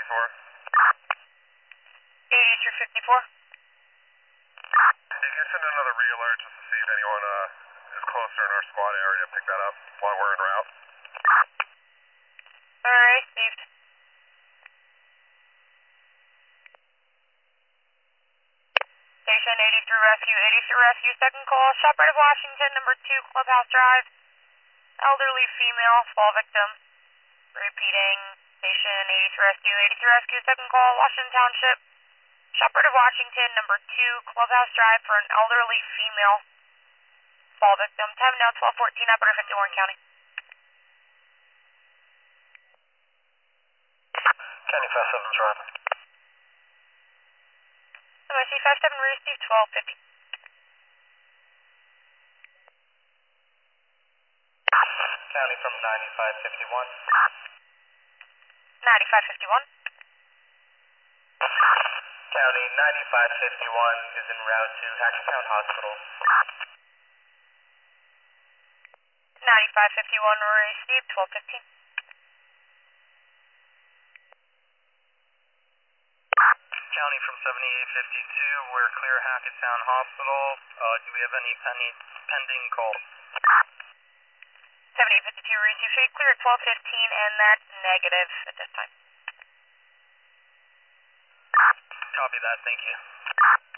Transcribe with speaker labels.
Speaker 1: 8354. You can send another re-alert just to see if anyone is closer in our squad area. Pick that up while we're en route.
Speaker 2: Alright, received. Station 83 Rescue, second call, Shepherd of Washington, number 2, Clubhouse Drive. Elderly female, fall victim. Repeating, Station 83 Rescue, second call, Washington Township. Shepherd of Washington, number 2, Clubhouse Drive for an elderly female, fall victim. Time now 12:14, Operator 50, Warren County.
Speaker 1: County 57 driving.
Speaker 2: MIC 57 received 1250.
Speaker 1: County from 9551.
Speaker 2: 9551.
Speaker 1: County 9551 is en route to Hackettstown Hospital.
Speaker 2: 9551 received 1215.
Speaker 1: County from 7852, we're clear Hackettstown Hospital. Do we have any pending calls?
Speaker 2: 7852 received, should clear at 1215, and that's negative at this time.
Speaker 1: Copy that, thank you.